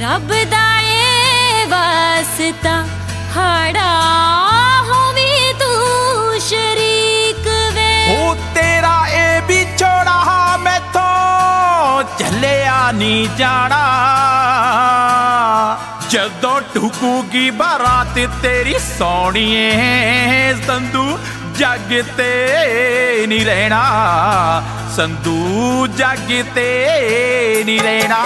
रब दा ए वास्ता हाड़ा होवी तू शरीक वे। ओ तेरा ए बिछोड़ा मैथों झलिया नहीं जाना, जदों टुकूगी बारात तेरी सोहणीए संधू जग ते नहीं रहना, संधू जग ते नहीं रहना।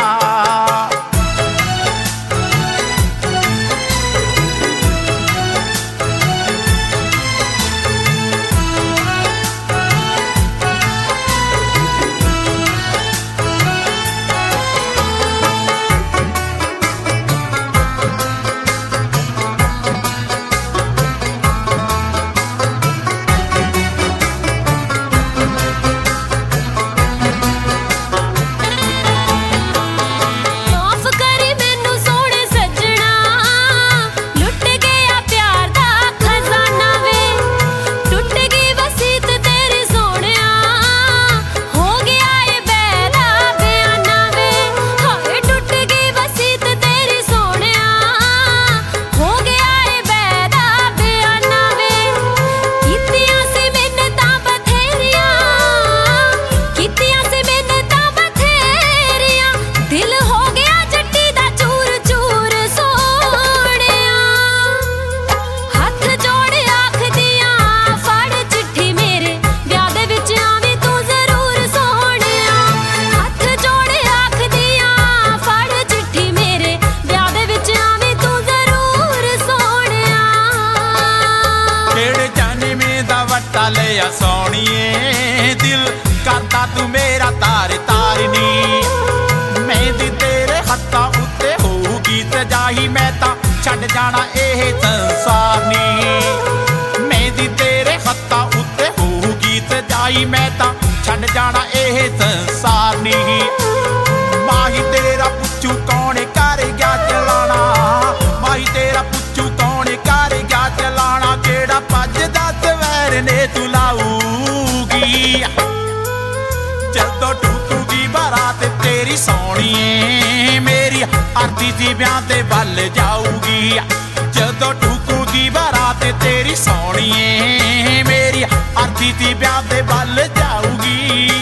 लिया सोहणीए दिल करता तू मेरा तार तारनी, मेहंदी तेरे हत्थां उत्ते होऊगी सजाई मैं तां छड्ड जाना एह संसार नी। मेहंदी तेरे हत्थां उत्ते होऊगी सजाई मैं तां छड्ड जाना एह संसार नी। माही तेरा पुच्छू कौन कर गया चलाना, माही तेरा पुच्छू कौन कर गया चलाना, केड़ा भजदा सवैर ने तू लाऊगी, जदों टुकूगी बारात तेरी सोहणीए मेरी अरती दी ब्याह दे वल जाऊगी, जदों टुकूगी बारात तेरी सोहणीए मेरी अरती दी ब्याह दे वल जाऊगी।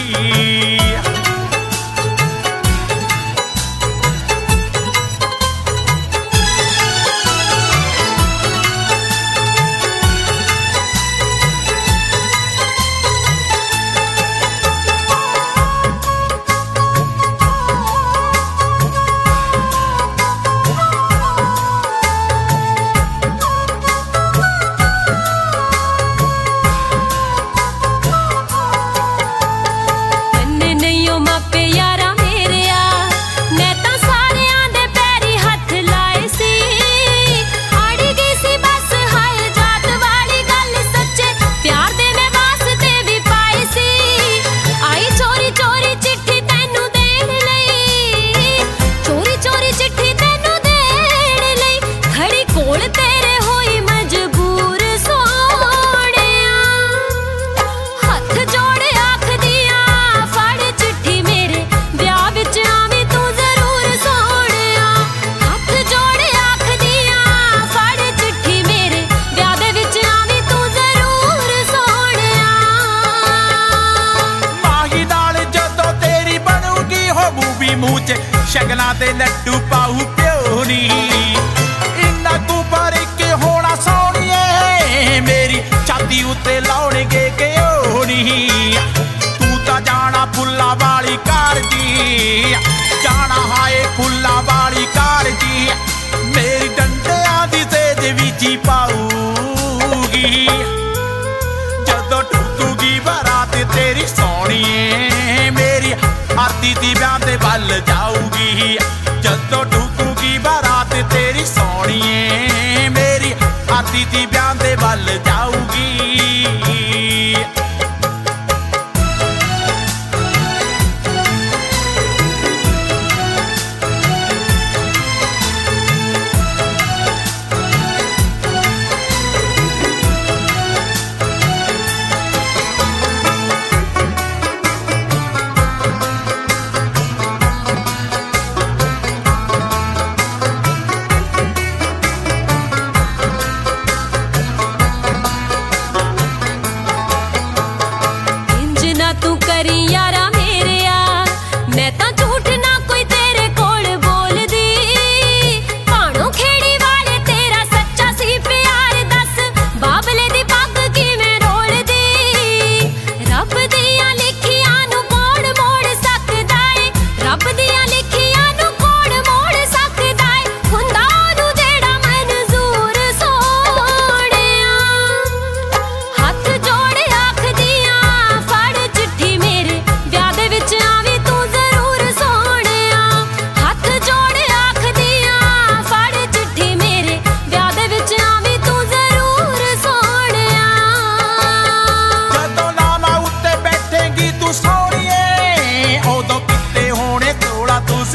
शगना दे लड्डू पाऊ प्यो नी, इन्ना तू बारीक होना सोहणीए मेरी छाती उत्ते लाउणगे क्यों नी। तू तां जाना फुल्ला वाली कार दी, जाना हाए फुल्ला वाली कार दी, मेरी डंडियां दी सेज विच पाऊगी, जदों टुकूगी बारात तेरी सोहणीए मेरी आरती दी ब्याह दे वल जाऊगी, जदों टुकूगी बारात तेरी सोहणीए मेरी आरती दी ब्याह दे वल जाऊगी।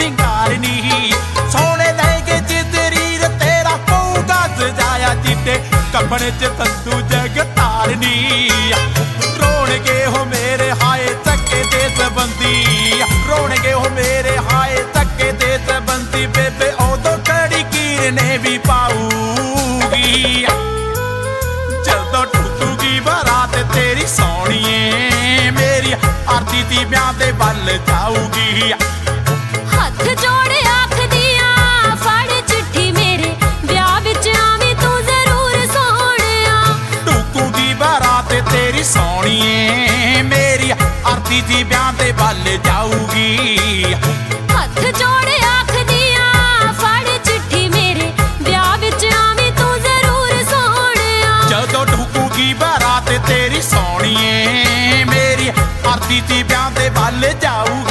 ਸ਼ਿੰਗਾਰ ਨੀ ਸੋਹਣੇ ਲਹਿੰਗੇ ਚ ਤਰੀਰ ਤੇਰਾ ਪਊਗਾ ਸਜਾਇਆ ਚਿੱਟੇ ਕੱਪੜੇ ਚ ਤੰਦੂ ਜਗਤਾਰ ਨੀ ਰੋਣਗੇ ਹੋ ਮੇਰੇ ਹਾਏ ਧੱਕੇ ਦੇ ਸਬੰਦੀ ਰੋਣਗੇ ਹੋ ਮੇਰੇ ਹਾਏ ਧੱਕੇ ਦੇ ਸਬੰਦੀ ਬੇਬੇ ਉਦੋਂ ਕਿਹੜੀ ਕੀਰ ਨੇ ਵੀ ਪਾਊਗੀ ਜਦੋਂ ਟੁੱਟੂਗੀ ਬਰਾਤ ਤੇਰੀ ਸੋਹਣੀਏ ਮੇਰੀ ਆਰਤੀ ਦੀ ਵਿਆਹ ਦੇ ਵੱਲ ਜਾਊਗੀ ਹੱਥ ਜੋੜ ਆਖਦੀਆਂ ਫੜ ਚਿੱਠੀ ਮੇਰੇ ਵਿਆਹ ਵਿੱਚ ਆਵੀਂ ਤੂੰ ਜ਼ਰੂਰ ਸੋਹਣਿਆ ਟੁੱਟੂਗੀ ਬਰਾਤ ਤੇਰੀ ਸੋਹਣੀਏ ਮੇਰੀ ਆਰਤੀ ਦੀ ਵਿਆਹ ਦੇ ਵੱਲ ਜਾਊਗੀ ਹੱਥ ਜੋੜ ਆਖਦੀਆਂ ਫੜ ਚਿੱਠੀ ਮੇਰੇ ਵਿਆਹ ਵਿੱਚ ਆਵੀਂ ਤੂੰ ਜ਼ਰੂਰ ਸੋਹਣਿਆ ਜਦੋਂ ਟੁੱਟੂਗੀ ਬਰਾਤ ਤੇਰੀ ਸੋਹਣੀਏ ਮੇਰੀ ਆਰਤੀ ਦੀ ਵਿਆਹ ਦੇ ਵੱਲ ਜਾਊਗੀ